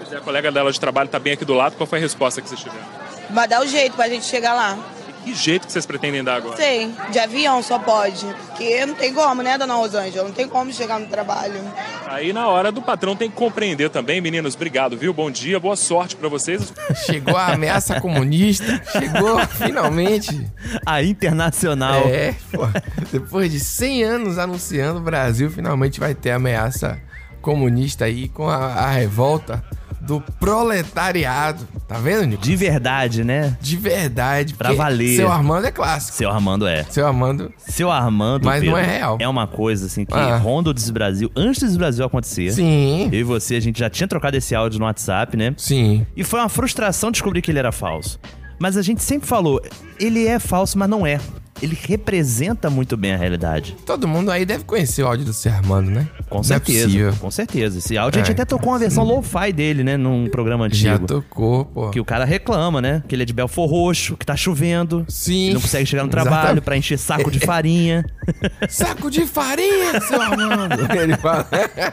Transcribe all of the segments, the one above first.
A colega dela de trabalho tá bem aqui do lado, qual foi a resposta que vocês tiveram? Vai dar o jeito pra gente chegar lá. E que jeito que vocês pretendem dar agora? Sei, de avião só pode. Porque não tem como, né, dona Rosângela? Não tem como chegar no trabalho. Aí na hora do patrão tem que compreender também, meninos. Obrigado, viu? Bom dia, boa sorte pra vocês. Chegou a ameaça comunista. Chegou, finalmente. A internacional. Pô. Depois de 100 anos anunciando, o Brasil finalmente vai ter ameaça comunista aí com a revolta do proletariado. Tá vendo, Nico? De verdade, né? De verdade. Pra valer. Seu Armando é clássico. Seu Armando é. Seu Armando. Mas Pedro, não é real. É uma coisa assim que ronda o Desbrasil. Antes do Desbrasil acontecer. Sim. Eu e você, a gente já tinha trocado esse áudio no WhatsApp, né? Sim. E foi uma frustração descobrir que ele era falso. Mas a gente sempre falou, ele é falso, mas não é. Ele representa muito bem a realidade. Todo mundo aí deve conhecer o áudio do Seu Armando, né? Com certeza, com certeza. Esse áudio a gente até tocou uma versão lo-fi dele, né? Num programa antigo. Já tocou, pô. Que o cara reclama, né? Que ele é de Belfor Roxo, que tá chovendo. Sim. Não consegue chegar no trabalho pra encher saco de farinha. Saco de farinha, Seu Armando. Ele fala.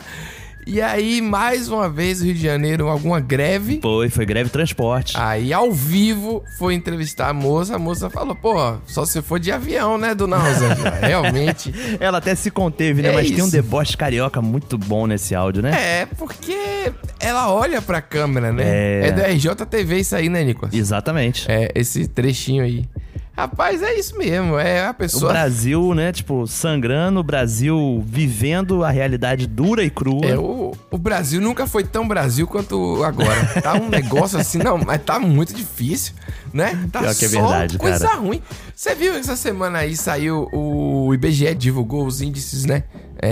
E aí, mais uma vez, o Rio de Janeiro, alguma greve. Foi greve de transporte. Aí, ao vivo, foi entrevistar a moça falou, pô, só se for de avião, né, dona Rosângela? Realmente. Ela até se conteve, né? Mas isso. tem um deboche carioca muito bom nesse áudio, né? É, porque ela olha pra câmera, né? É do RJTV isso aí, né, Nicolas? Exatamente. É, esse trechinho aí. Rapaz, é isso mesmo, é a pessoa... O Brasil, né, tipo, sangrando, o Brasil vivendo a realidade dura e crua. O Brasil nunca foi tão Brasil quanto agora. Tá um negócio assim, não, mas tá muito difícil, né? Tá Pior que é só verdade, coisa cara. ruim. Você viu que essa semana aí saiu, o IBGE divulgou os índices, né,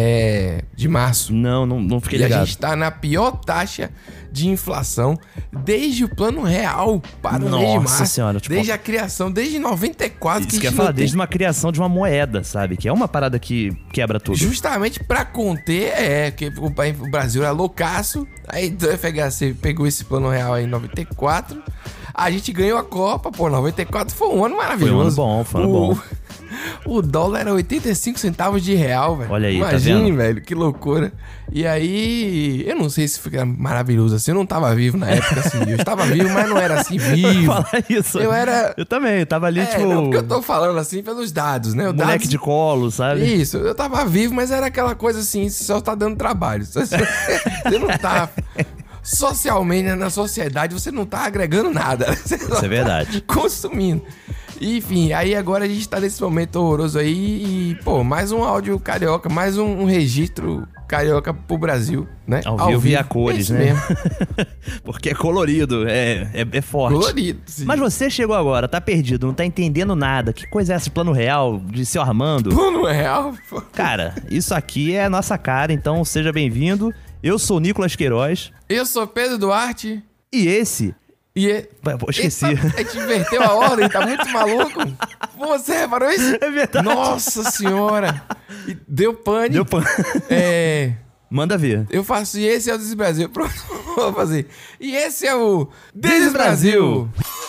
de março. Não fiquei ligado. E a gente tá na pior taxa de inflação desde o plano real para o mês de março. Nossa senhora. Tipo, desde a criação, desde 94 isso que eu ia falar, desde uma criação de uma moeda, sabe? Que é uma parada que quebra tudo. Justamente pra conter, porque o Brasil era loucaço. Aí o FHC pegou esse plano real aí em 94. A gente ganhou a Copa, pô, 94 foi um ano maravilhoso. Foi um ano bom. O dólar era 85 centavos de real, velho. Olha aí, imagine, tá vendo? velho, que loucura. E aí, eu não sei se foi maravilhoso assim, eu não tava vivo na época assim. Eu estava vivo, mas não era assim vivo. Falar isso. Eu também, eu tava ali, tipo... Não, porque eu tô falando assim pelos dados, né? Moleque de colo, sabe? Isso, eu tava vivo, mas era aquela coisa assim, só tá dando trabalho. Você não tá... Socialmente, na sociedade, você não tá agregando nada. Você Isso é verdade. Consumindo. Enfim, aí agora a gente tá nesse momento horroroso aí e, pô, mais um áudio carioca, mais um registro carioca pro Brasil, né? Ao vivo e a cores, né? Mesmo. Porque é colorido, é forte. Colorido, sim. Mas você chegou agora, tá perdido, não tá entendendo nada. Que coisa é esse plano real de Seu Armando? Plano real? Cara, isso aqui é a nossa cara, então seja bem-vindo. Eu sou o Nicolas Queiroz. Eu sou Pedro Duarte. E esse... Esqueci. A gente inverteu a ordem, tá muito maluco. Você reparou isso? É verdade. Nossa senhora. Deu pane. Manda ver. Eu faço, e esse é o Desbrasil. Pronto, vou fazer. E esse é o Desbrasil.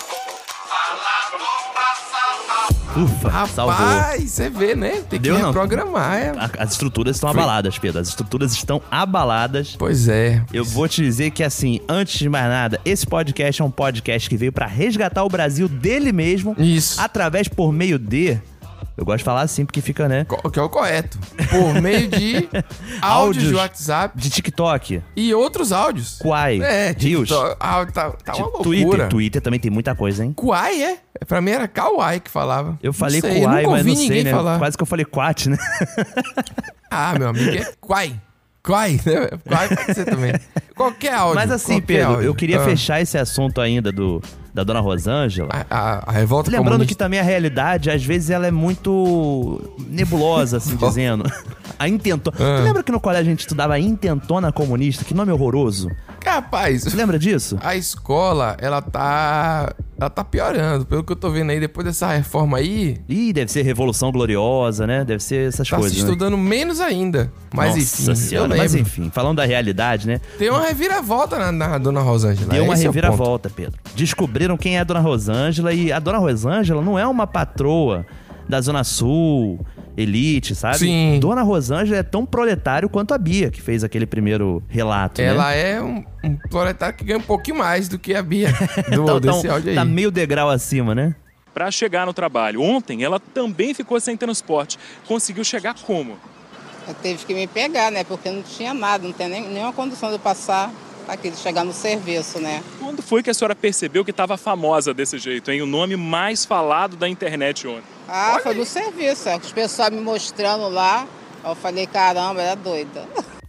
Ufa, salvou. Rapaz, você vê, né? Tem que reprogramar. As estruturas estão abaladas, Pedro. As estruturas estão abaladas. Pois é. Eu vou te dizer que, assim, antes de mais nada, esse podcast é um podcast que veio pra resgatar o Brasil dele mesmo. Isso. Através, por meio de... Eu gosto de falar assim porque fica, né? Que é o correto. Por meio de áudios de WhatsApp. De TikTok. E outros áudios. Quai. Rios. Tá uma loucura. Twitter também tem muita coisa, hein? Quai, Pra mim era Kawaii que falava. Eu falei Quai, mas não sei, né? Falar. Quase que eu falei Quat, né? Meu amigo, é Quai. Quai, né? Quai pode ser também. Qualquer áudio. Mas assim, Pedro, eu queria fechar esse assunto ainda da dona Rosângela. A revolta Lembrando comunista. que também a realidade, às vezes, ela é muito nebulosa, assim dizendo. A intentona. Tu lembra que no colégio a gente estudava a intentona comunista? Que nome horroroso. Rapaz, Você lembra disso? a escola, ela tá piorando. Pelo que eu tô vendo aí, depois dessa reforma aí, Ih, deve ser Revolução Gloriosa, né? Deve ser essas tá coisas, se estudando menos ainda. Mas Nossa enfim, senhora, eu mas lembro. enfim, falando da realidade, né? Tem uma reviravolta na dona Rosângela. Deu uma Esse é o ponto. reviravolta, Pedro. Descobriram quem é a dona Rosângela e a dona Rosângela não é uma patroa da Zona Sul, elite, sabe? Sim. Dona Rosângela é tão proletário quanto a Bia, que fez aquele primeiro relato, Ela né? é um proletário que ganha um pouquinho mais do que a Bia desse áudio aí. Tá meio degrau acima, né? Para chegar no trabalho. Ontem ela também ficou sem transporte. Conseguiu chegar como? Eu teve que me pegar, né? Porque não tinha nada, não tem nenhuma condição de eu passar aqui, de chegar no serviço, né? Quando foi que a senhora percebeu que estava famosa desse jeito, hein? O nome mais falado da internet ontem. Ah, foi no serviço, os pessoal me mostrando lá. Eu falei, caramba, era doida.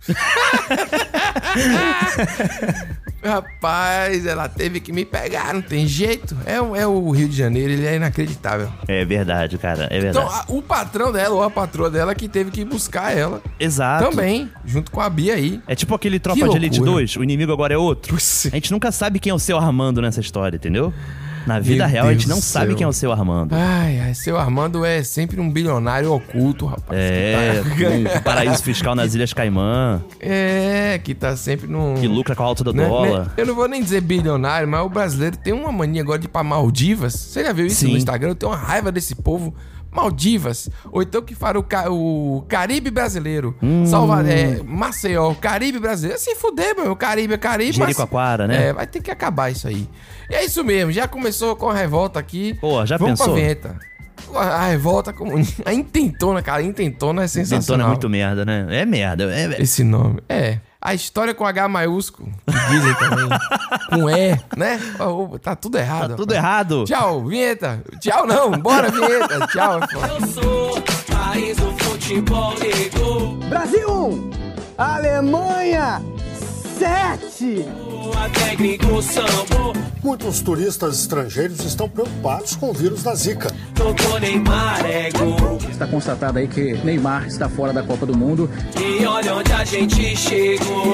Rapaz, ela teve que me pegar, não tem jeito. É o Rio de Janeiro, ele é inacreditável. É verdade, cara, é verdade. Então, o patrão dela ou a patroa dela que teve que buscar ela. Exato. Também, junto com a Bia aí. É tipo aquele Tropa Que de Elite loucura. 2, o inimigo agora é outro. Puxa. A gente nunca sabe quem é o seu Armando nessa história, entendeu? Na vida Meu real, a gente Deus não do sabe céu. quem é o seu Armando. Ai, seu Armando é sempre um bilionário oculto, rapaz. É, com um paraíso fiscal nas Ilhas Caimã, Que tá sempre num... que lucra com a alta do Né, dólar. né? Eu não vou nem dizer bilionário, mas o brasileiro tem uma mania agora de ir pra Maldivas. Você já viu isso Sim. no Instagram? Eu tenho uma raiva desse povo. Maldivas. Ou então que fala o Caribe brasileiro. Maceió, Caribe brasileiro. Se fuder, meu. O Caribe é Caribe. Jericoacoara, né? Vai ter que acabar isso aí. E é isso mesmo. Já começou com a revolta aqui. Pô, já Vamos pensou? pra vinheta. A revolta comunista. A intentona, cara. Intentona é sensacional. Tentando é muito merda, né? É merda. Esse nome. A história com H maiúsculo. Que dizem também. Com E, né? Tá tudo errado. Tá tudo errado. Tchau, vinheta. Tchau, não. Bora, vinheta. Tchau. Eu sou país do futebol negro. Brasil 1, Alemanha 7. A técnico sambo. Muitos turistas estrangeiros estão preocupados com o vírus da Zika. Tocou Neymar é gol. Está constatado aí que Neymar está fora da Copa do Mundo. E olha onde a gente chegou.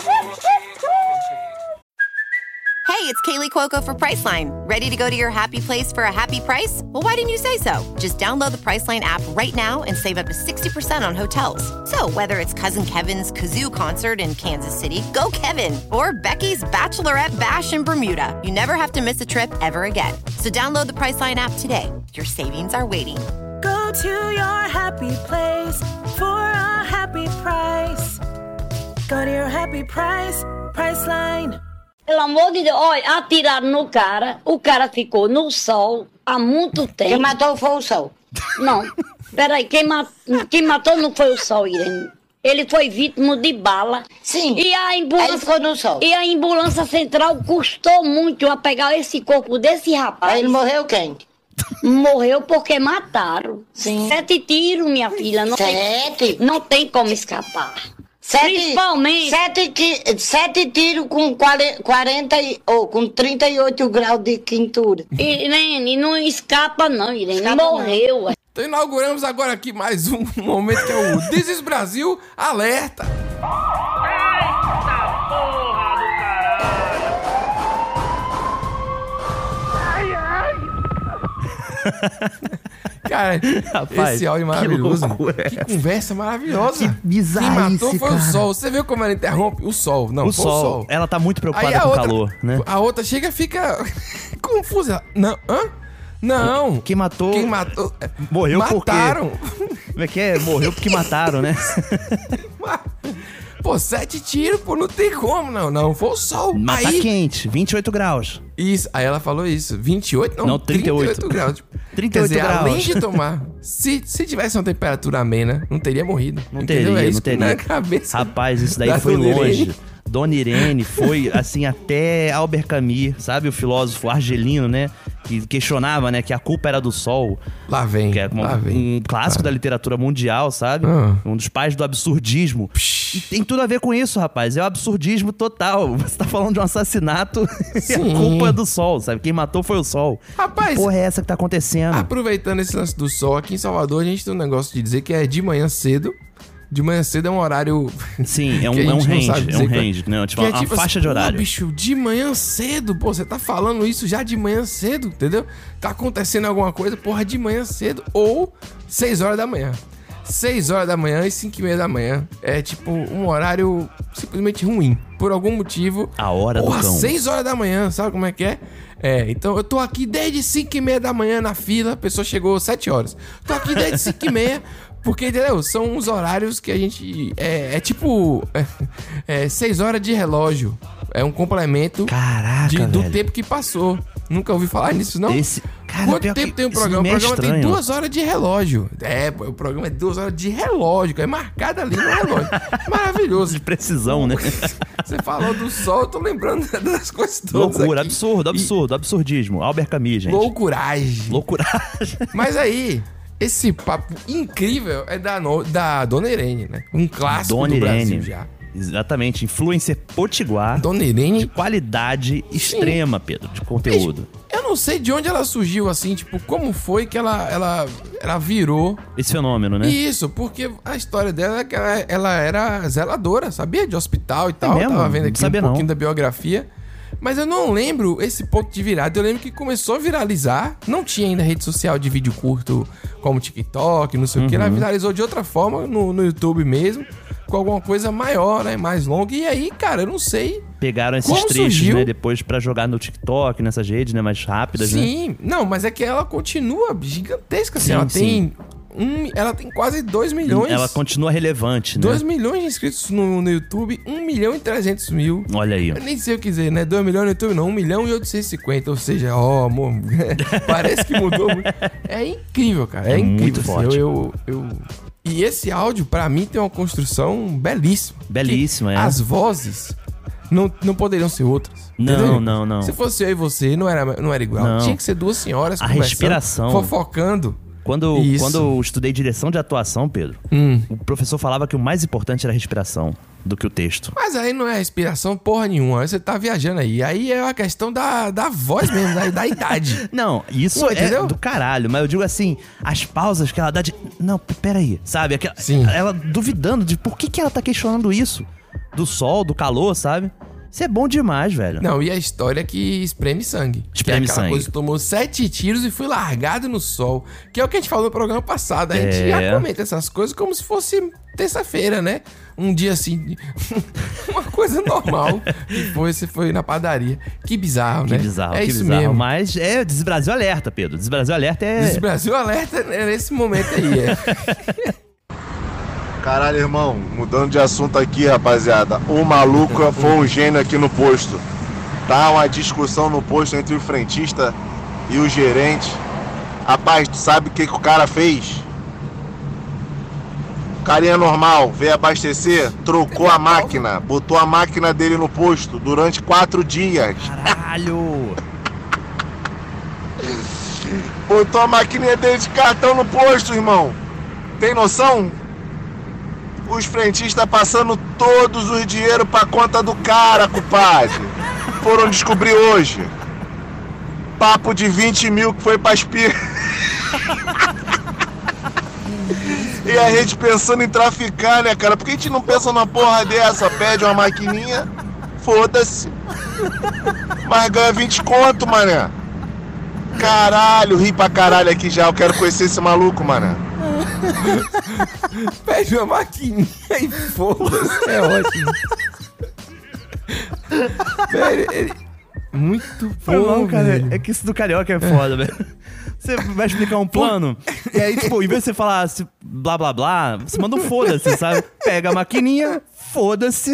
Hey, it's Kaylee Cuoco for Priceline. Ready to go to your happy place for a happy price? Well, why didn't you say so? Just download the Priceline app right now and save up to 60% on hotels. So whether it's Cousin Kevin's Kazoo Concert in Kansas City, go Kevin, or Becky's Bachelorette Bash in Bermuda, you never have to miss a trip ever again. So download the Priceline app today. Your savings are waiting. Go to your happy place for a happy price. Go to your happy price, Priceline. Pelo amor de Deus, olha, atiraram no cara, o cara ficou no sol há muito tempo. Quem matou foi o sol. Não, peraí, quem matou não foi o sol, Irene. Ele foi vítima de bala. Sim, e a ambulância, ele ficou no sol. E a ambulância central custou muito a pegar esse corpo desse rapaz. Aí ele morreu quem? Morreu porque mataram. Sim. 7 tiros, minha filha. Não tem como escapar. Principalmente 7 tiros com 40 ou com 38 graus de quintura. Irene, não escapa não, Irene. Morreu. Não. Então inauguramos agora aqui mais um momento que é o This is Brasil Alerta. Eita porra do caralho! Cara, Rapaz, esse áudio maravilhoso. Que conversa maravilhosa. Que bizarrice, quem matou foi o sol. Você viu como ela interrompe? O sol. Não, o foi o sol. Ela tá muito preocupada com o calor, né? A outra chega e fica confusa. Não, Não. Quem matou... Morreu mataram. Como é que é? Morreu porque mataram, né? Pô, 7 tiros, pô, não tem como, não. Foi o sol. Mas tá quente, 28 graus. Isso, aí ela falou isso. 28? Não, 38 graus. Tipo, 38 quer dizer, graus. além de tomar, se tivesse uma temperatura amena, não teria morrido. Não entendeu? teria, É isso não teria. Na cabeça. Rapaz, isso daí foi longe. Dona Irene foi, assim, até Albert Camus, sabe? O filósofo argelino, né? Que questionava, né? Que a culpa era do sol. Lá vem, que é um clássico da literatura mundial, sabe? Um dos pais do absurdismo. E tem tudo a ver com isso, rapaz. É o absurdismo total. Você tá falando de um assassinato e a culpa é do sol, sabe? Quem matou foi o sol. Rapaz, que porra é essa que tá acontecendo? Aproveitando esse lance do sol, aqui em Salvador a gente tem um negócio de dizer que é de manhã cedo. De manhã cedo é um horário... Sim, é um range, né? Tipo, uma faixa de horário. Bicho, de manhã cedo, pô, você tá falando isso já de manhã cedo, entendeu? Tá acontecendo alguma coisa, porra, de manhã cedo ou 6 horas da manhã. 6 horas da manhã e 5h30 da manhã. É tipo um horário simplesmente ruim. Por algum motivo. A hora do cão. 6 horas da manhã, sabe como é que é? Então eu tô aqui desde 5h30 da manhã na fila, a pessoa chegou 7 horas. Tô aqui desde 5h30, porque, entendeu? São uns horários que a gente... tipo 6 horas de relógio. É um complemento do tempo que passou. Nunca ouvi falar nisso, não? Quanto tempo tem o programa? O programa tem 2 horas de relógio. O programa é 2 horas de relógio. É marcado ali no relógio. Maravilhoso. De precisão, né? Você falou do sol, eu tô lembrando das coisas todas. Loucura, aqui. absurdo, absurdismo. Albert Camus, gente. Loucuragem. Mas aí, esse papo incrível é da Dona Irene, né? Um clássico do Brasil já. Exatamente, influencer potiguar. Dona Irene. De qualidade extrema, Pedro, de conteúdo. Eu não sei de onde ela surgiu assim, tipo, como foi que ela virou... Esse fenômeno, né? Isso, porque a história dela é que ela era zeladora, sabia? De hospital e tal. Mesmo? Tava vendo aqui um pouquinho da biografia. Mas eu não lembro esse ponto de virada. Eu lembro que começou a viralizar. Não tinha ainda rede social de vídeo curto como TikTok, não sei o que. Ela viralizou de outra forma no YouTube mesmo. Com alguma coisa maior, né? Mais longa. E aí, cara, eu não sei. Pegaram esses trechos, né? Depois pra jogar no TikTok, nessas redes, né? Mais rápidas, né? Sim. Não, mas é que ela continua gigantesca, assim. Ela tem quase 2 milhões. Ela continua relevante, né? 2 milhões de inscritos no YouTube, 1.300.000. Olha aí. Eu nem sei o que dizer, né? 2 milhões no YouTube, não. 1.850.000. Ou seja, amor, parece que mudou muito. É incrível, cara. É incrível. Muito forte. E esse áudio, pra mim, tem uma construção belíssima. Belíssima, As vozes não poderiam ser outras. Não. Se fosse eu e você, não era igual. Não. Tinha que ser 2 senhoras a respiração. Fofocando. Quando eu estudei direção de atuação, Pedro, o professor falava que o mais importante era a respiração do que o texto. Mas aí não é respiração porra nenhuma. Você tá viajando aí. Aí é uma questão da voz mesmo, da idade. Não, isso é do caralho. Mas eu digo assim, as pausas que ela dá de... Não, peraí. Sabe? Ela duvidando de por que ela tá questionando isso. Do sol, do calor, sabe? Isso é bom demais, velho. Não, e a história que espreme sangue. Espreme que é sangue. Coisa que tomou 7 tiros e foi largado no sol. Que é o que a gente falou no programa passado. A gente já comenta essas coisas como se fosse terça-feira, né? Um dia assim, uma coisa normal. E você foi na padaria. Que bizarro, né? Que bizarro, é que isso bizarro. mesmo. Mas é Desbrasil Alerta, Pedro. Desbrasil Alerta é... Desbrasil Alerta é nesse momento aí, Caralho, irmão, mudando de assunto aqui, rapaziada. O maluco foi um gênio aqui no posto. Tá uma discussão no posto entre o frentista e o gerente. Rapaz, tu sabe o que o cara fez? O carinha normal, veio abastecer, trocou a máquina, botou a máquina dele no posto durante 4 dias. Caralho! Botou a maquininha dele de cartão no posto, irmão. Tem noção? Os frentistas passando todos os dinheiro pra conta do cara, compadre. Foram descobrir hoje. Papo de 20 mil que foi pra espirra. E a gente pensando em traficar, né, cara? Por que a gente não pensa numa porra dessa? Pede uma maquininha, foda-se. Mas ganha 20 conto, mané. Caralho, ri pra caralho aqui já. Eu quero conhecer esse maluco, mané. Pede uma maquininha e foda-se. É ótimo. Velho, muito bom, cara. velho. É que isso do carioca é foda, velho. Você vai explicar um plano, e aí, tipo, em vez de você falar assim, blá blá blá, você manda um foda-se, sabe? Pega a maquininha, foda-se.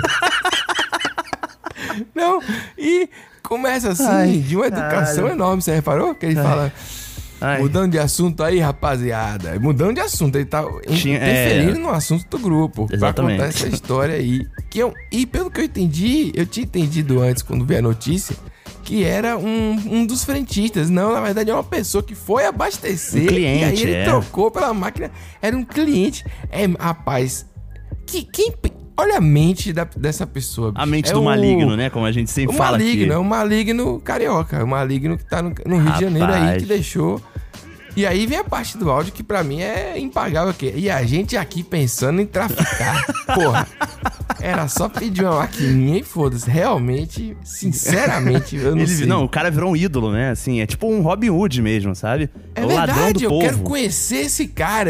Não, e começa assim, de uma educação enorme, você reparou? Que ele fala... Mudando de assunto aí, rapaziada. Mudando de assunto, ele tá interferindo no assunto do grupo. Exatamente. Pra contar essa história aí. E pelo que eu entendi, eu tinha entendido antes, quando vi a notícia, que era um dos frentistas. Não, na verdade é uma pessoa que foi abastecer. Um cliente, e aí ele trocou pela máquina. Era um cliente. Rapaz, olha a mente dessa pessoa, bicho. A mente do maligno, né? Como a gente sempre fala aqui. É o maligno carioca. O maligno que tá no Rio de Janeiro aí, que deixou E aí vem a parte do áudio que pra mim é impagável. E a gente aqui pensando em traficar. Porra, era só pedir uma maquininha e foda-se. Realmente, sinceramente, eu não sei. Não, o cara virou um ídolo, né? Assim, é tipo um Robin Hood mesmo, sabe? É o verdade, ladrão do povo. Eu quero conhecer esse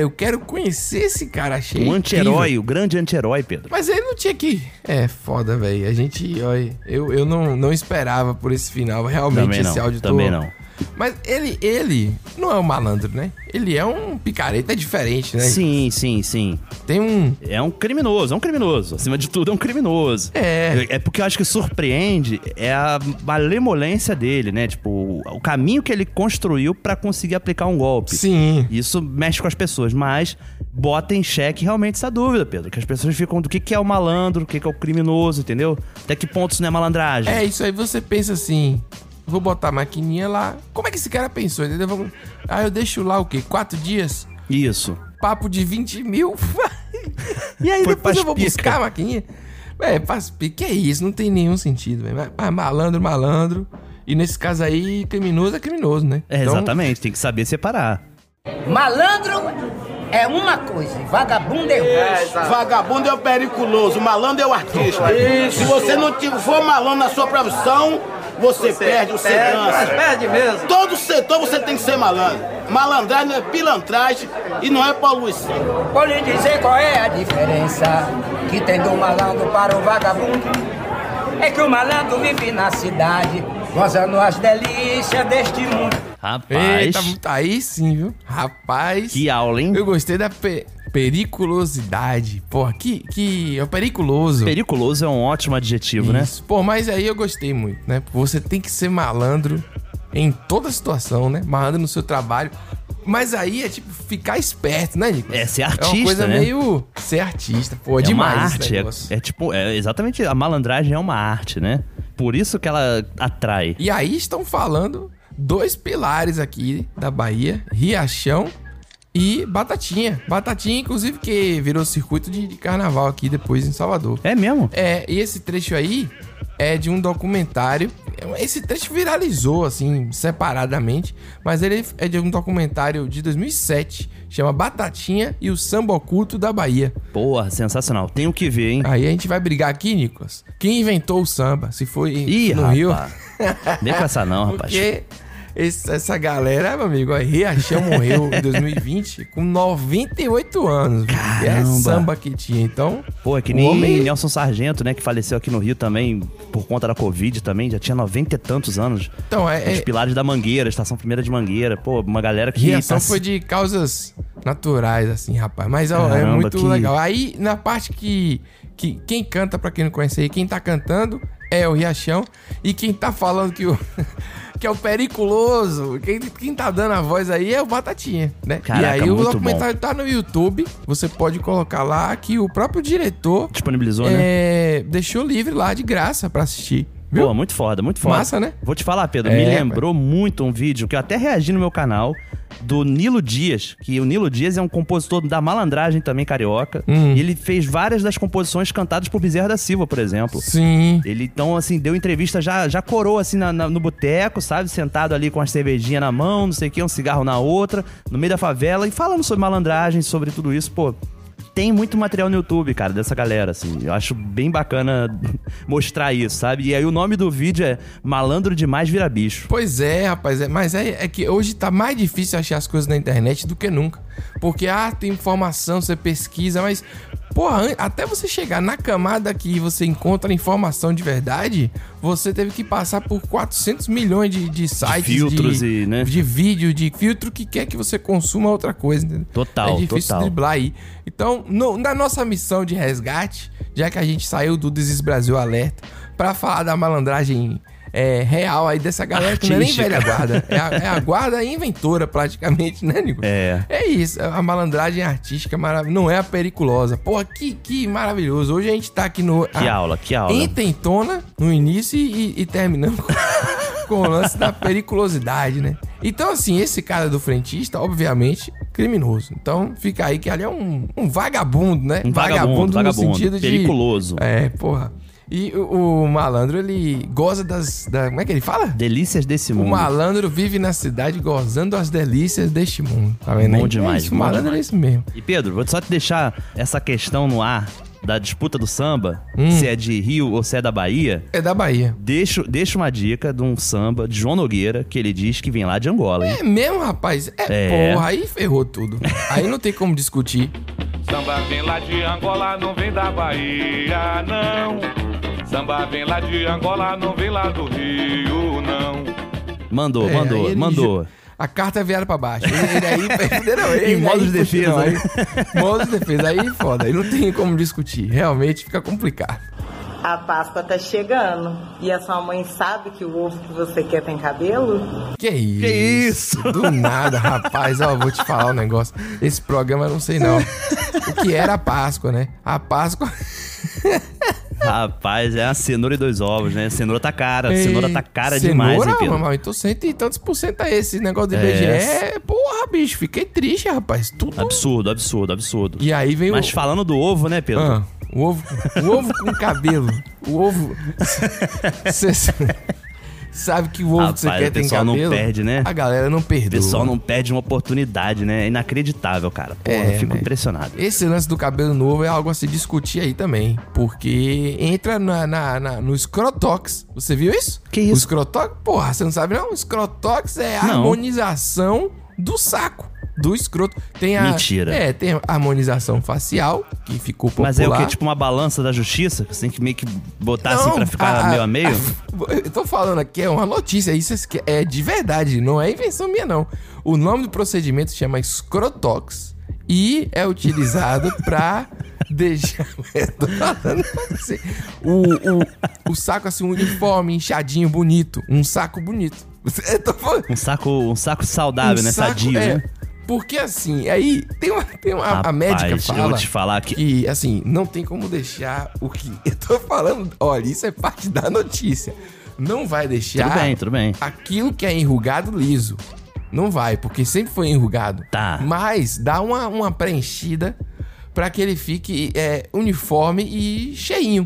cara. Achei um anti-herói, o grande anti-herói, Pedro. Mas ele não tinha que... É foda, velho. A gente, olha, eu não esperava por esse final. Realmente, também esse áudio também não. Mas ele não é um malandro, né? Ele é um picareta diferente, né? Sim. Tem um... É um criminoso. Acima de tudo, é um criminoso. É porque eu acho que surpreende a malemolência dele, né? Tipo, o caminho que ele construiu pra conseguir aplicar um golpe. Sim. Isso mexe com as pessoas, mas bota em xeque realmente essa dúvida, Pedro. Que as pessoas ficam do que é o malandro, o que é o criminoso, entendeu? Até que ponto isso não é malandragem? É, isso aí você pensa assim... Vou botar a maquininha lá. Como é que esse cara pensou, entendeu? Eu deixo lá o quê? 4 dias? Isso. Papo de 20 mil? E aí depois eu vou buscar a maquininha? Que é isso? Não tem nenhum sentido, velho. Mas malandro. E nesse caso aí, criminoso é criminoso, né? Então... Exatamente, tem que saber separar. Malandro é uma coisa, vagabundo é outra. Vagabundo é o periculoso, malandro é o artista. Isso. Se você não for malandro na sua profissão, você perde o segurança. Mas perde mesmo. Todo setor você tem que ser malandro. Malandragem é pilantragem e não é poluição. Vou lhe dizer qual é a diferença que tem do malandro para o vagabundo. É que o malandro vive na cidade, gozando as delícias deste mundo. Rapaz. Eita, aí sim, viu? Rapaz. Que aula, hein? Eu gostei da periculosidade. Porra, que é periculoso. Periculoso é um ótimo adjetivo, né? Pô, mas aí eu gostei muito, né? Você tem que ser malandro em toda situação, né? Malandro no seu trabalho. Mas aí é tipo ficar esperto, né, Nicolas? É ser artista, né? É uma coisa né? meio ser artista. Pô, é demais uma arte. Exatamente, a malandragem é uma arte, né? Por isso que ela atrai. E aí estão falando 2 pilares aqui da Bahia, Riachão e Batatinha. Batatinha, inclusive, que virou circuito de carnaval aqui depois em Salvador. É mesmo? E esse trecho aí é de um documentário. Esse trecho viralizou, assim, separadamente, mas ele é de um documentário de 2007, chama Batatinha e o Samba Oculto da Bahia. Porra, sensacional. Tenho que ver, hein? Aí a gente vai brigar aqui, Nicolas. Quem inventou o samba? Se foi no rapaz. Rio? Nem com essa não, rapaz. Porque essa galera, meu amigo, Riachão morreu em 2020 com 98 anos. Caramba. É samba que tinha, então... Pô, é que nem Nelson Sargento, né, que faleceu aqui no Rio também por conta da Covid também, já tinha 90 e tantos anos. Então, Os pilares da Mangueira, Estação Primeira de Mangueira, pô, uma galera que... Riachão foi de causas naturais, assim, rapaz, mas é muito legal. Aí, na parte que quem canta, pra quem não conhece aí, quem tá cantando é o Riachão, e quem tá falando que é o periculoso, quem tá dando a voz aí é o Batatinha, né? Caraca, e aí o bom. documentário tá no YouTube, você pode colocar lá que o próprio diretor disponibilizou, né? Deixou livre lá de graça pra assistir. Viu? Pô, muito foda, muito foda. Massa, né? Vou te falar, Pedro, me lembrou muito um vídeo que eu até reagi no meu canal, do Nilo Dias, que o Nilo Dias é um compositor da malandragem também carioca, e ele fez várias das composições cantadas por Bezerra da Silva, por exemplo. Sim. Ele, então, assim, deu entrevista, já corou, assim, no boteco, sabe? Sentado ali com as cervejinhas na mão, não sei o que, um cigarro na outra, no meio da favela, e falando sobre malandragem, sobre tudo isso, pô. Tem muito material no YouTube, cara, dessa galera, assim. Eu acho bem bacana mostrar isso, sabe? E aí o nome do vídeo é Malandro Demais Vira Bicho. Pois é, rapaz. Mas é que hoje tá mais difícil achar as coisas na internet do que nunca. Porque, tem informação, você pesquisa, mas... Porra, até você chegar na camada que você encontra informação de verdade, você teve que passar por 400 milhões de sites, de filtros né? de vídeo, de filtro que quer que você consuma outra coisa, entendeu? Total, é difícil total. driblar aí. Então, na nossa missão de resgate, já que a gente saiu do This is Brasil Alerta pra falar da malandragem real aí dessa galera que não é nem velha guarda. É a guarda inventora, praticamente, né, Nico? É isso. A malandragem artística não é a periculosa. Porra, que maravilhoso. Hoje a gente tá aqui no... Que aula. Intentona no início e terminando com o lance da periculosidade, né? Então, assim, esse cara do frentista, obviamente, criminoso. Então, fica aí que ali é um vagabundo, né? Um vagabundo no sentido de... periculoso. Porra. E o malandro, ele goza como é que ele fala? Delícias desse mundo. O malandro vive na cidade gozando as delícias deste mundo. Tá vendo? Bom demais. O malandro é isso mesmo. E Pedro, vou só te deixar essa questão no ar da disputa do samba, se é de Rio ou se é da Bahia. É da Bahia. Deixa uma dica de um samba de João Nogueira, que ele diz que vem lá de Angola, hein? É mesmo, rapaz? Porra, aí ferrou tudo. Aí não tem como discutir. Samba vem lá de Angola, não vem da Bahia, não. Samba vem lá de Angola, não vem lá do Rio, não. Mandou. A carta vieram pra baixo. Ele aí... Em modo de defesa. Modo de defesa. Aí foda. Aí não tem como discutir. Realmente fica complicado. A Páscoa tá chegando. E a sua mãe sabe que o ovo que você quer tem cabelo? Que isso? Do nada, rapaz. Ó, vou te falar um negócio. Esse programa eu não sei não. O que era a Páscoa, né? A Páscoa... Rapaz, é a cenoura e 2 ovos, né? A cenoura tá cara. A cenoura tá cara demais, hein, Pedro? Mamãe, tô 100 e tantos % a esse negócio de IBGE. Porra, bicho, fiquei triste, rapaz. Tudo... Absurdo. E aí vem Mas falando do ovo, né, Pedro? O ovo com cabelo. O ovo... Cê sabe que o ovo que você quer tem cabelo? O pessoal não perde, né? A galera não perdoa. O pessoal não perde uma oportunidade, né? É inacreditável, cara. Porra, eu fico impressionado. Esse lance do cabelo novo é algo a se discutir aí também. Porque entra no Scrotox. Você viu isso? Que isso? O Scrotox? Porra, você não sabe não? O Scrotox é a harmonização do saco. Do escroto. Mentira. Tem a harmonização facial, que ficou popular. Mas é o quê? Tipo uma balança da justiça? Você tem que meio que botar assim pra ficar meio a meio? Eu tô falando aqui, é uma notícia. Isso é de verdade, não é invenção minha, não. O nome do procedimento se chama Scrotox e é utilizado pra deixar... o saco assim, uniforme, inchadinho, bonito. Um saco bonito. Um saco saudável, né? Sadio, né? Porque assim, aí tem uma Rapaz, a médica fala eu vou te falar que assim, não tem como deixar o que... Eu tô falando, olha, isso é parte da notícia. Não vai deixar tudo bem. aquilo que é enrugado liso. Não vai, porque sempre foi enrugado. Tá. Mas dá uma preenchida pra que ele fique uniforme e cheinho.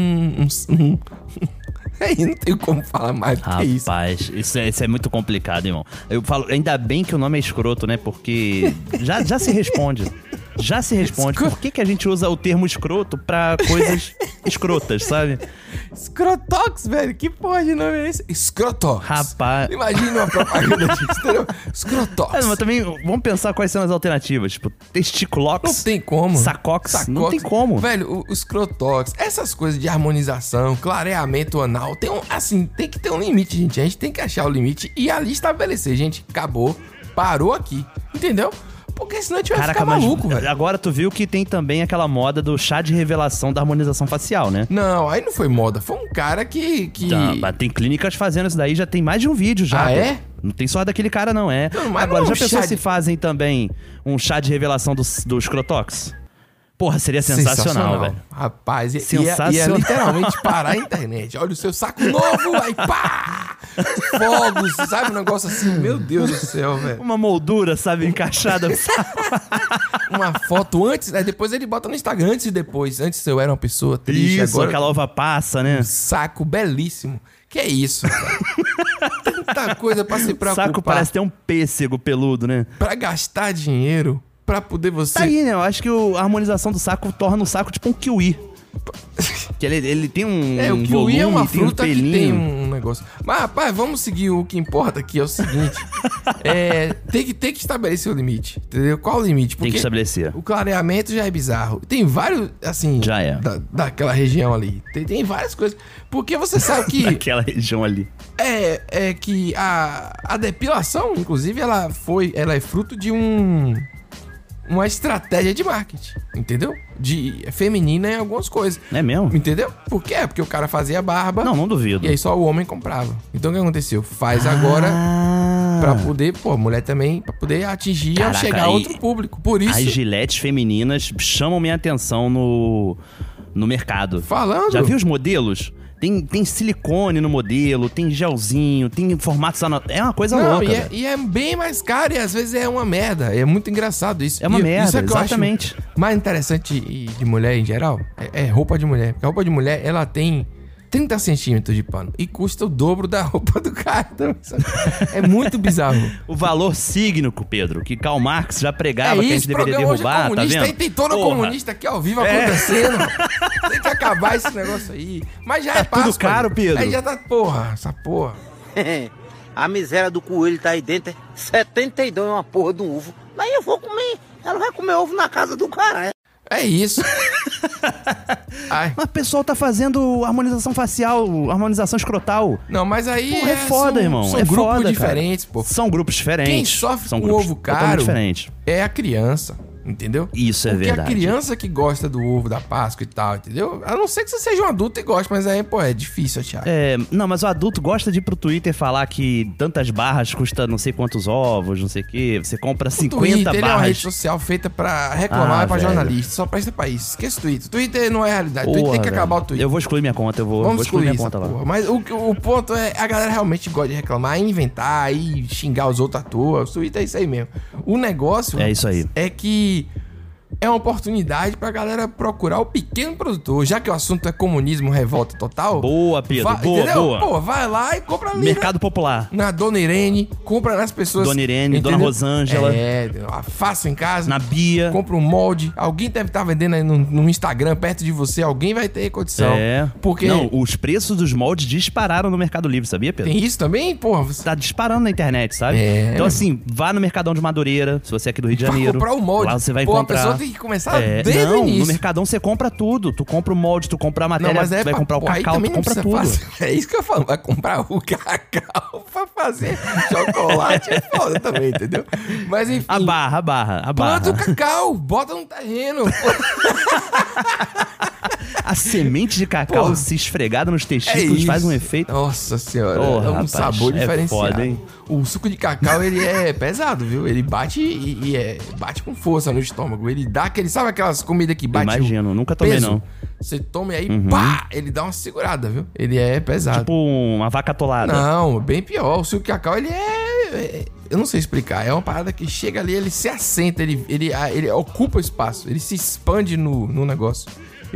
Aí não tenho como falar mais do que isso. Rapaz, isso é muito complicado, irmão. Eu falo, ainda bem que o nome é escroto, né? Porque já se responde. Já se responde. Por que a gente usa o termo escroto pra coisas escrotas, sabe? Scrotox, velho. Que porra de nome é esse? Scrotox. Rapaz. Imagina uma propaganda disso, entendeu? Scrotox. Mas também, vamos pensar quais são as alternativas. Tipo, testiculox. Não tem como. Sacox. Não tem como. Velho, o Scrotox, essas coisas de harmonização, clareamento anal, tem que ter um limite, gente. A gente tem que achar o limite e ali estabelecer, gente. Acabou. Parou aqui. Entendeu? Porque senão a gente vai ficar maluco, velho. Agora tu viu que tem também aquela moda do chá de revelação da harmonização facial, né? Não, aí não foi moda. Foi um cara que... Tem clínicas fazendo isso daí, já tem mais de um vídeo já. Ah, é? Não tem só daquele cara, não, é. Não, agora, já pensou se fazem também um chá de revelação do Scrotox? Porra, seria sensacional, velho. Rapaz, ia literalmente parar a internet. Olha o seu saco novo, aí pá! Fogos, sabe? Um negócio assim, meu Deus do céu, velho. Uma moldura, sabe, encaixada no saco. Uma foto antes, depois ele bota no Instagram, antes e depois. Antes eu era uma pessoa triste, isso, agora... aquela uva passa, né? Um saco belíssimo. Que é isso, cara? Tanta coisa pra se preocupar. Saco parece ter um pêssego peludo, né? Pra gastar dinheiro... Pra poder você... Tá aí, né? Eu acho que a harmonização do saco torna o saco tipo um kiwi. Que ele tem um o kiwi volume, é uma fruta que tem um negócio. Mas, rapaz, vamos seguir o que importa aqui. É o seguinte. Tem que estabelecer o limite. Entendeu? Qual o limite? Porque tem que estabelecer. O clareamento já é bizarro. Tem vários, assim... Já é. Daquela região ali. Tem várias coisas. Porque você sabe que... Daquela região ali. É que a depilação, inclusive, ela é fruto de uma estratégia de marketing, entendeu? De feminina em algumas coisas. É mesmo? Entendeu? Por quê? Porque o cara fazia barba. Não duvido. E aí só o homem comprava. Então o que aconteceu? Faz agora pra poder, mulher também, pra poder atingir ou chegar a outro público. Por isso... As giletes femininas chamam minha atenção no mercado. Falando. Já viu os modelos? Tem silicone no modelo, tem gelzinho, tem formatos... É uma coisa louca. E é bem mais caro e às vezes é uma merda. É muito engraçado isso. É uma merda, isso é que exatamente. Eu acho mais interessante de mulher em geral é roupa de mulher. Porque a roupa de mulher, ela tem 30 centímetros de pano e custa o dobro da roupa do cara. É muito bizarro. O valor cígnico, Pedro, que Karl Marx já pregava que a gente deveria derrubar, tá vendo? Tem todo comunista aqui ao vivo acontecendo. Tem que acabar esse negócio aí. Mas já é Páscoa. Tudo caro, Pedro. Aí já tá, essa porra. A miséria do coelho tá aí dentro, 72 é uma porra de um ovo. Daí eu vou comer, ela vai comer ovo na casa do cara. É isso. Mas o pessoal tá fazendo harmonização facial, harmonização escrotal. Não, mas aí é foda, irmão. São grupos foda, diferentes, pô. São grupos diferentes. Quem sofre com ovo caro é a criança. Entendeu? Isso é verdade. Porque a criança que gosta do ovo da Páscoa e tal, entendeu? A não ser que você seja um adulto e goste, mas aí, pô, é difícil achar. Não, mas o adulto gosta de ir pro Twitter falar que tantas barras custa não sei quantos ovos, não sei o quê. Você compra 50 Twitter, barras. Ele é uma rede social feita pra reclamar pra jornalista. Só presta pra isso. Esquece o Twitter. Twitter não é realidade. Twitter tem que acabar o Twitter. Eu vou excluir minha conta, vou excluir minha conta lá. Mas o ponto é, a galera realmente gosta de reclamar, inventar e xingar os outros à toa. O Twitter é isso aí mesmo. O negócio é isso aí. É que é uma oportunidade pra galera procurar o pequeno produtor. Já que o assunto é comunismo, revolta total. Boa, Pedro. Boa. Pô, vai lá e compra ali. Mercado Popular. Na Dona Irene, compra nas pessoas. Dona Irene, entendeu? Dona Rosângela. Faça em casa. Na Bia. Compra um molde. Alguém deve estar vendendo aí no Instagram, perto de você. Alguém vai ter condição. Porque... Não, os preços dos moldes dispararam no Mercado Livre, sabia, Pedro? Tem isso também? Porra. Tá disparando na internet, sabe? Então, assim, vá no Mercadão de Madureira, se você é aqui do Rio de Janeiro. Pra comprar o molde. Lá você vai encontrar. A pessoa tem que começar desde o início. No Mercadão você compra tudo. Tu compra o molde, tu compra a matéria, tu vai comprar o cacau, tu compra tudo. É isso que eu falo. Vai comprar o cacau pra fazer chocolate. É foda também, entendeu? Mas enfim. A barra. Planta o cacau, bota no terreno. A semente de cacau se esfregada nos testículos faz um efeito. Nossa senhora, é um sabor diferenciado. Foda, hein? O suco de cacau, ele é pesado, viu? Ele bate bate com força no estômago. Ele dá aquele... Sabe aquelas comidas que bate? Imagino, nunca tomei peso? não. Você toma e aí, pá! Ele dá uma segurada, viu? Ele é pesado. Tipo uma vaca atolada. Não, bem pior. O suco de cacau, ele eu não sei explicar. É uma parada que chega ali, ele se assenta, ele ocupa o espaço. Ele se expande no negócio.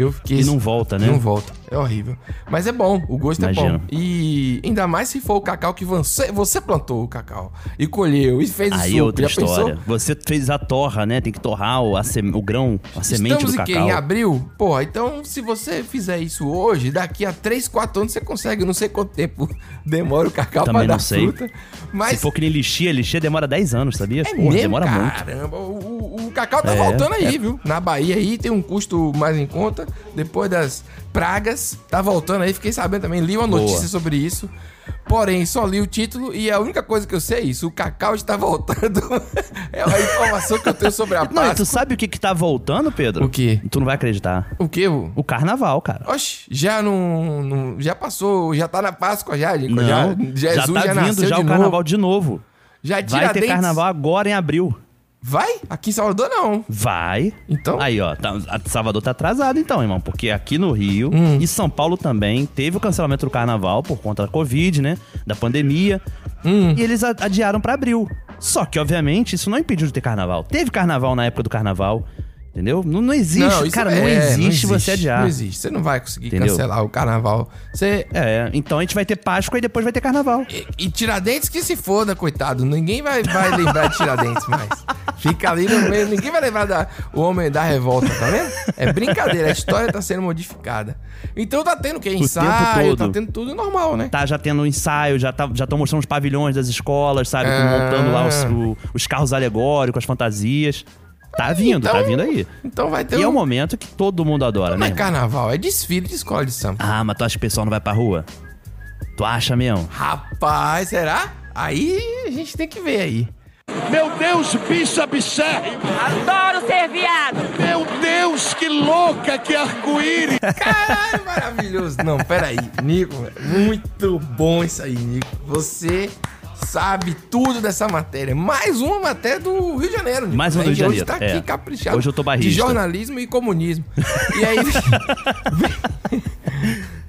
E não volta, né? Não volta. É horrível. Mas é bom, o gosto é bom. E ainda mais se for o cacau que você plantou o cacau e colheu e fez o suco. Aí outra história. Pensou? Você fez a torra, né? Tem que torrar o grão, a semente do cacau. Em abril? Pô, então se você fizer isso hoje, daqui a 3, 4 anos você consegue. Não sei quanto tempo demora o cacau também pra não dar sei. fruta. Mas... Se for que nem lixia demora 10 anos, sabia? Porra, demora muito. Caramba, o cacau tá voltando aí, viu? Na Bahia aí tem um custo mais em conta. Depois das pragas, tá voltando aí. Fiquei sabendo também, li uma notícia sobre isso. Porém, só li o título e a única coisa que eu sei é isso. O cacau está voltando. É a informação que eu tenho sobre a Páscoa. Não, e tu sabe o que tá voltando, Pedro? O quê? Tu não vai acreditar. O quê? O carnaval, cara. Oxe, já não já passou, já tá na Páscoa já, Nico. Não, Jesus já tá vindo já o carnaval de novo. Já vai ter carnaval agora em abril. Vai? Aqui em Salvador não. Vai. Então? Aí, ó, Salvador tá atrasado então, irmão. Porque aqui no Rio e São Paulo também teve o cancelamento do carnaval por conta da Covid, né? Da pandemia. E eles adiaram pra abril. Só que, obviamente, isso não impediu de ter carnaval. Teve carnaval na época do carnaval. Entendeu? Não existe, não, cara, não existe você adiar. Não existe, você não vai conseguir cancelar o carnaval. Então a gente vai ter Páscoa e depois vai ter carnaval. E Tiradentes que se foda, coitado. Ninguém vai lembrar de Tiradentes mais. Fica ali no meio, ninguém vai lembrar o homem da revolta, tá vendo? É brincadeira, a história tá sendo modificada. Então tá tendo ensaio, tá tendo tudo normal, né? Tá já tendo ensaio, já estão mostrando os pavilhões das escolas, sabe? Montando lá os carros alegóricos, as fantasias. Tá vindo aí. Então vai ter E é um momento que todo mundo adora, né? Não é carnaval, é desfile de escola de samba. Ah, mas tu acha que o pessoal não vai pra rua? Tu acha mesmo? Rapaz, será? Aí a gente tem que ver aí. Meu Deus, bicha bicérrima. Adoro ser viado. Meu Deus, que louca, que arco-íris. Caralho, maravilhoso. Não, peraí, Nico, muito bom isso aí, Nico. Você sabe tudo dessa matéria. Mais uma matéria do Rio de Janeiro. Nico. Mais uma do Rio de Janeiro. Hoje tá aqui caprichado. Hoje eu tô barrista. De jornalismo e comunismo. E aí...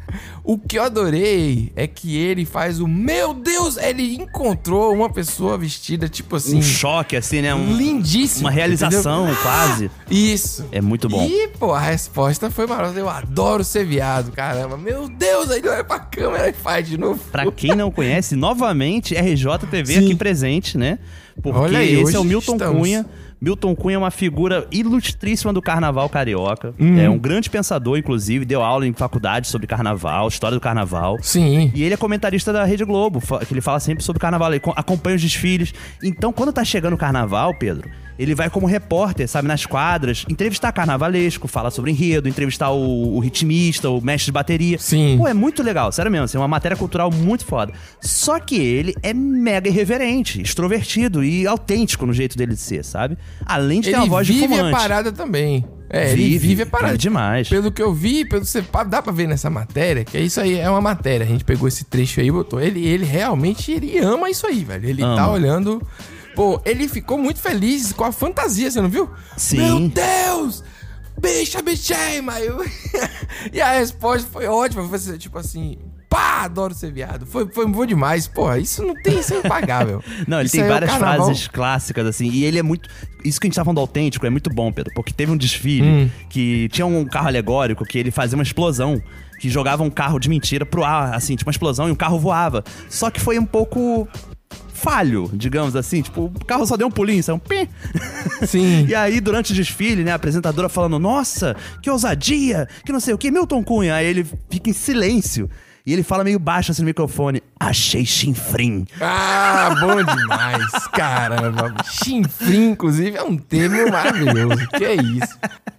O que eu adorei é que ele faz o... Meu Deus! Ele encontrou uma pessoa vestida, tipo assim... Um choque, assim, né? Lindíssimo. Uma realização, entendeu? quase. Isso. É muito bom. E, pô, a resposta foi maravilhosa. Eu adoro ser viado, caramba. Meu Deus! Aí ele olha pra câmera e faz de novo. Pra quem não conhece, novamente, RJTV aqui presente, né? Porque olha aí, esse é o Milton estamos. Cunha. Milton Cunha é uma figura ilustríssima do carnaval carioca. É um grande pensador, inclusive. Deu aula em faculdade sobre carnaval, história do carnaval. Sim. E ele é comentarista da Rede Globo, que ele fala sempre sobre carnaval. Ele acompanha os desfiles. Então, quando tá chegando o carnaval, Pedro, ele vai como repórter, sabe, nas quadras, entrevistar carnavalesco, falar sobre enredo, entrevistar o ritmista, o mestre de bateria. Sim. Pô, é muito legal, sério mesmo. É uma matéria cultural muito foda. Só que ele é mega irreverente, extrovertido e autêntico no jeito dele de ser, sabe? Além de ter uma voz de fumante. Ele vive a parada também. Ele vive a parada. Demais. Pelo que eu vi, dá pra ver nessa matéria, que isso aí é uma matéria. A gente pegou esse trecho aí e botou. Ele realmente ama isso aí, velho. Ele tá olhando... Pô, ele ficou muito feliz com a fantasia, você não viu? Sim. Meu Deus! Bicha, bichema! E a resposta foi ótima. Foi tipo assim... Pá, adoro ser viado. Foi bom demais. Porra, isso não tem... Isso é impagável. Não, ele isso tem várias carnaval. frases clássicas, assim. E ele é muito... Isso que a gente tá falando do autêntico é muito bom, Pedro. Porque teve um desfile que tinha um carro alegórico que ele fazia uma explosão. Que jogava um carro de mentira pro ar, assim. Tipo uma explosão e o carro voava. Só que foi um pouco... falho, digamos assim, tipo, o carro só deu um pulinho, saiu um pim. Sim. E aí, durante o desfile, né, a apresentadora falando, nossa, que ousadia, que não sei o que, Milton Cunha. Aí ele fica em silêncio. E ele fala meio baixo assim no microfone, achei chinfrim. Ah, bom demais, caramba. Chinfrim, inclusive, é um termo maravilhoso. Que é isso?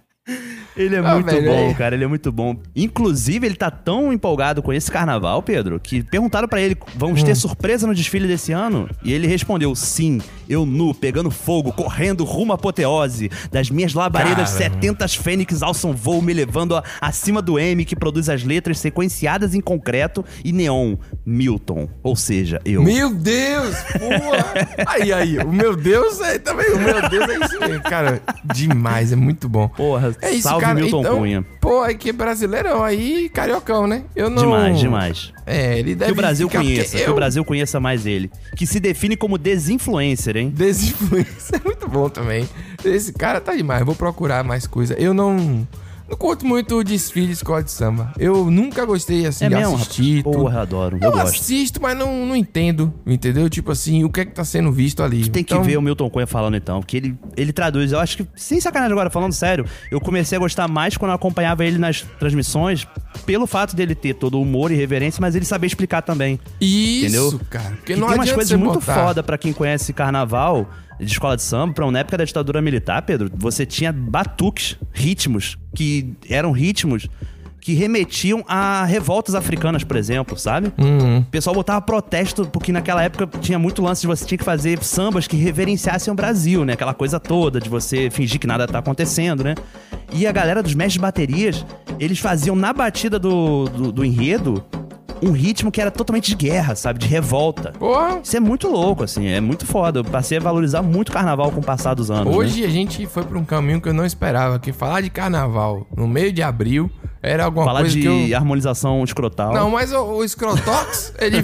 Ele é muito bom, cara, ele é muito bom. Inclusive, ele tá tão empolgado com esse carnaval, Pedro, que perguntaram pra ele, vamos ter surpresa no desfile desse ano? E ele respondeu, sim, eu nu, pegando fogo, correndo rumo à apoteose. Das minhas labaredas, 70 fênix alçam voo, me levando acima do M, que produz as letras sequenciadas em concreto e neon. Milton, ou seja, eu. Meu Deus, porra! Aí, o meu Deus é também, o meu Deus é isso mesmo, cara, demais, é muito bom. Porra, é isso, salve cara. Milton então, Cunha. Pô, aí que é brasileirão, aí cariocão, né? Eu não... Demais. É, ele deve que o Brasil ficar, conheça, que o Brasil conheça mais ele. Que se define como desinfluencer, hein? Desinfluencer é muito bom também. Esse cara tá demais, vou procurar mais coisa. Eu não curto muito o desfile de escola de samba. Eu nunca gostei, assim, de assistir. Porra, adoro. Eu gosto. Assisto, mas não entendo, entendeu? Tipo assim, o que é que tá sendo visto ali. Tu tem que ver o Milton Cunha falando, então. Porque ele traduz. Eu acho que, sem sacanagem agora, falando sério, eu comecei a gostar mais quando eu acompanhava ele nas transmissões, pelo fato dele ter todo o humor e reverência, mas ele saber explicar também. Isso, entendeu? Cara. Porque e não tem umas coisas muito botar. foda pra quem conhece carnaval de escola de samba, na época da ditadura militar, Pedro, você tinha batuques, ritmos, que eram ritmos que remetiam a revoltas africanas, por exemplo, sabe? O pessoal botava protesto, porque naquela época tinha muito lance de você tinha que fazer sambas que reverenciassem o Brasil, né? Aquela coisa toda de você fingir que nada tá acontecendo, né? E a galera dos mestres de baterias, eles faziam na batida do enredo um ritmo que era totalmente de guerra, sabe? De revolta. Porra. Isso é muito louco, assim. É muito foda. Eu passei a valorizar muito o carnaval com o passar dos anos. Hoje né? a gente foi pra um caminho que eu não esperava. Que falar de carnaval no meio de abril era alguma falar coisa de que eu... harmonização escrotal. Não, mas o Scrotox, ele...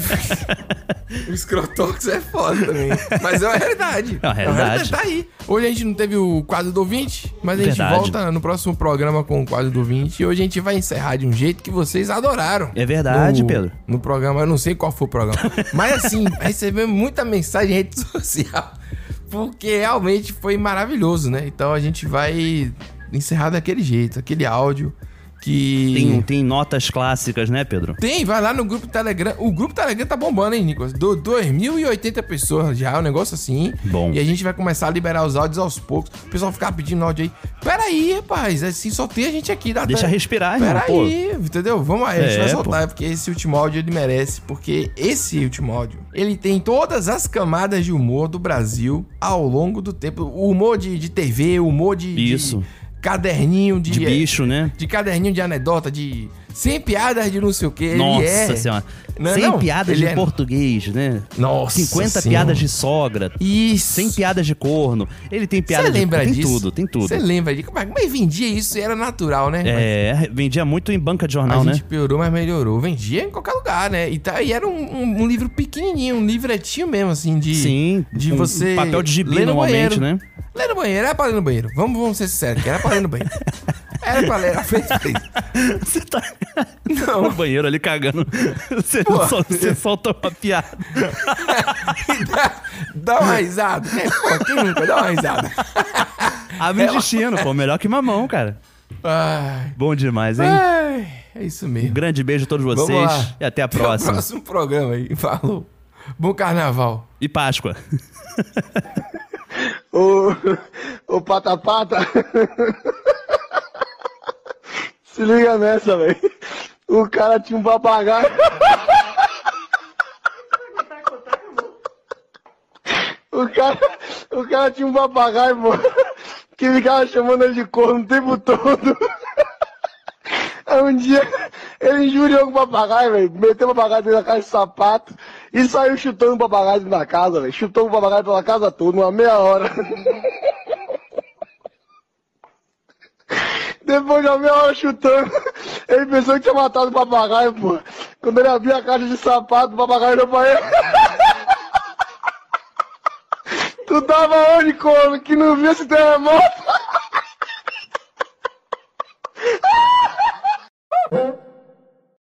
O Scrotox é foda também. Mas é uma realidade. É uma realidade. Tá aí. Hoje a gente não teve o quadro do ouvinte, mas a gente volta no próximo programa com o quadro do ouvinte. E hoje a gente vai encerrar de um jeito que vocês adoraram. É verdade, Pedro. No programa, eu não sei qual foi o programa. Mas assim, recebemos muita mensagem em rede social. Porque realmente foi maravilhoso, né? Então a gente vai encerrar daquele jeito, aquele áudio que... Tem notas clássicas, né, Pedro? Tem, vai lá no grupo Telegram. O grupo Telegram tá bombando, hein, Nicolas? 2.080 pessoas já, é um negócio assim. Bom. E a gente vai começar a liberar os áudios aos poucos. O pessoal ficar pedindo áudio aí. Peraí, rapaz, assim, só tem a gente aqui. Deixa respirar, irmão. Peraí, entendeu? Vamos aí, a gente vai soltar, porque esse último áudio ele merece. Porque esse último áudio, ele tem todas as camadas de humor do Brasil ao longo do tempo. O humor de TV, o humor de... Isso. caderninho de bicho, né? De caderninho de anedota, de 100 piadas de não sei o que. Nossa senhora. 100 piadas de português, né? Nossa 50 piadas de sogra. Isso. 100 piadas de corno. Ele tem piada de... lembra disso? Tem tudo. Você lembra disso? Mas vendia isso e era natural, né? Vendia muito em banca de jornal, né? A gente piorou, mas melhorou. Vendia em qualquer lugar, né? E era um livro pequenininho, um livretinho mesmo, assim, de... Sim, de você... papel de gibi normalmente, né? Ler no banheiro, era pra ler no banheiro. Vamos ser sinceros, que era pra ler no banheiro. Era pra ler, era feito. Você tá no banheiro ali cagando. Você solta uma piada. Dá uma risada. Pô, quem nunca dá uma risada? Abre destino, pô. Melhor que mamão, cara. Ai. Bom demais, hein? Ai, é isso mesmo. Um grande beijo a todos vocês e até a próxima. Até o próximo programa aí. Falou. Bom carnaval. E Páscoa. Ô Pata-Pata. Se liga nessa, velho. O cara tinha um papagaio. O cara tinha um papagaio, pô, que ficava chamando ele de corno o tempo todo. Aí um dia ele injuriou com o papagaio, velho. Meteu o papagaio dentro da caixa de sapato e saiu chutando o papagaio dentro da casa, velho. Chutou o papagaio pela casa toda, uma meia hora. Depois de uma meia hora chutando, ele pensou que tinha matado o papagaio, pô. Quando ele abriu a caixa de sapato, o papagaio olhou pra ele. Tu tava onde, corno? Que não viu esse terremoto?